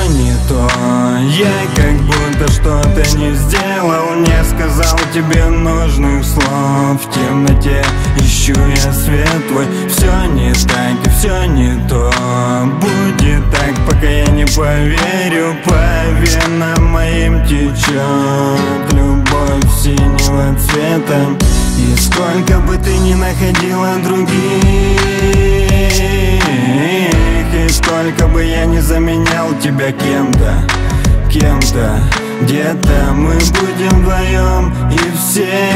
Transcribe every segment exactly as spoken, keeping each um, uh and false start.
не то. Я как будто что-то не сделал, не сказал тебе нужных слов. В темноте ищу я свет твой. Все не так и все не то. Будет так, пока я не поверю. По венам моим течет любовь синего цвета. И сколько бы ты ни находила других, и сколько бы я не заменял тебя кем-то, кем-то, где-то мы будем вдвоем, и все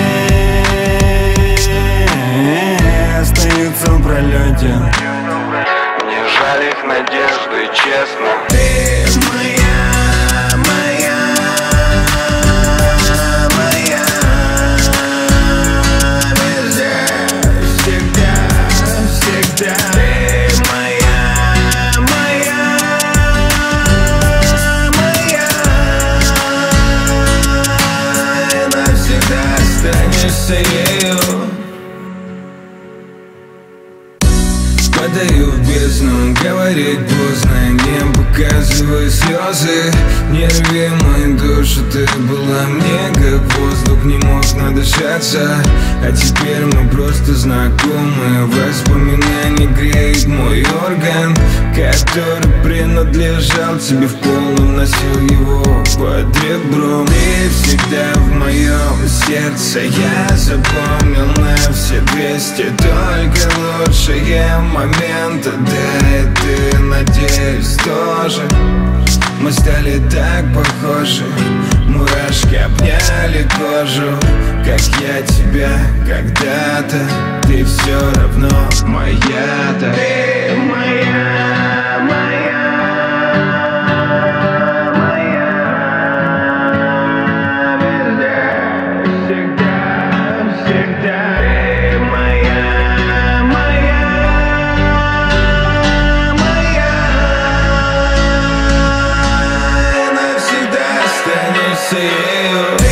остаются в пролете. Мне жаль их надежды, честно. Ты моя, моя, моя, везде, всегда, всегда. Ты моя, моя, моя, и навсегда останешься ею. Падаю в бездну, говорить поздно, не показывай слезы. Не рви мою душу, ты была мне как воздух, не мог надышаться. А теперь мы просто знакомы. Воспоминания греет мой орган, который принадлежал тебе в полном, носил его под ребром. Ты всегда в моем сердце, я запомнил на все двести только лучшие моменты. Да и ты, надеюсь, тоже. Мы стали так похожи, мурашки обняли кожу, как я тебя когда-то. Ты все равно моя-то. Ты моя, моя, моя, везде, всегда, всегда. Ты моя, моя, моя, и навсегда останешься ею.